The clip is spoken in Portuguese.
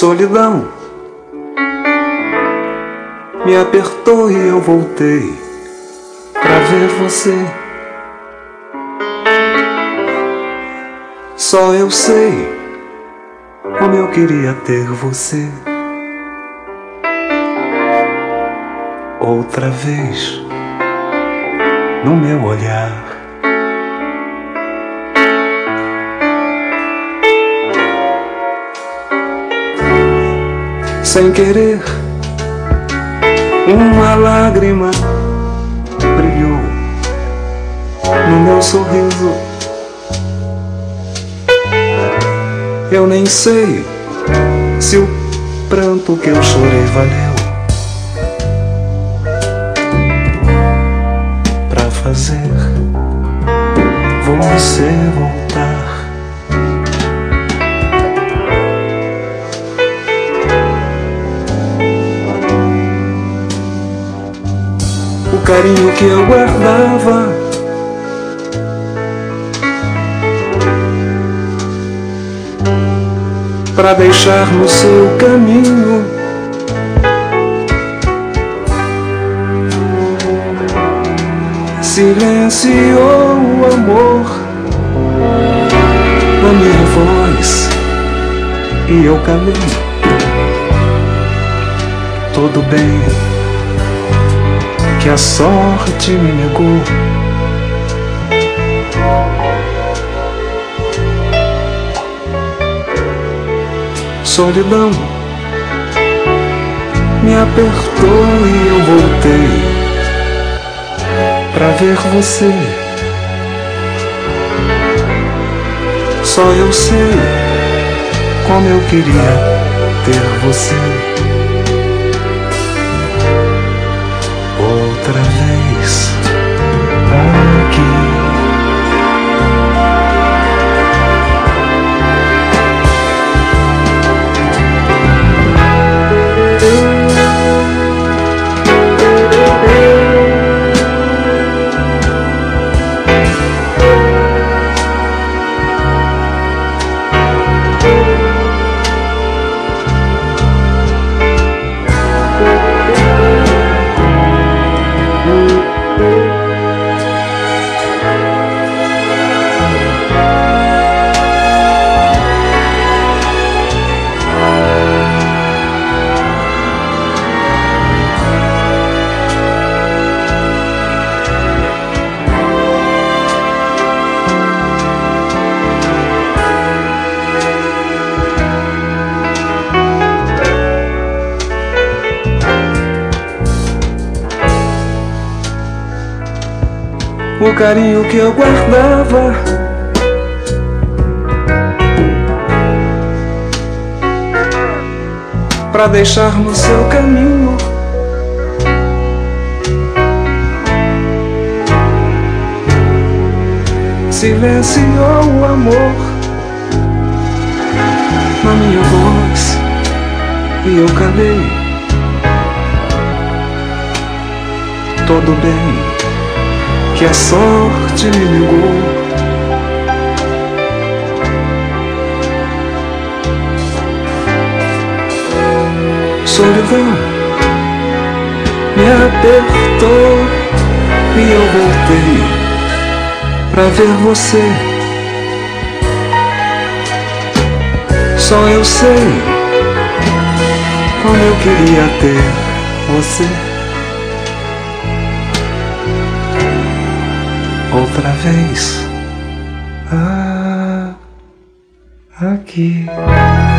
Solidão me apertou e eu voltei pra ver você. Só eu sei como eu queria ter você outra vez no meu olhar. Sem querer, uma lágrima brilhou no meu sorriso. Eu nem sei se o pranto que eu chorei valeu pra fazer você voltar. O carinho que eu guardava pra deixar no seu caminho, silenciou o amor na minha voz e eu calei. Tudo bem que a sorte me negou. Solidão me apertou e eu voltei pra ver você. Só eu sei como eu queria ter você outra vez aqui. O carinho que eu guardava pra deixar no seu caminho, silenciou o amor na minha voz e eu calei. Tudo bem que a sorte me negou. Solidão me apertou e eu voltei pra ver você. Só eu sei como eu queria ter você outra vez aqui.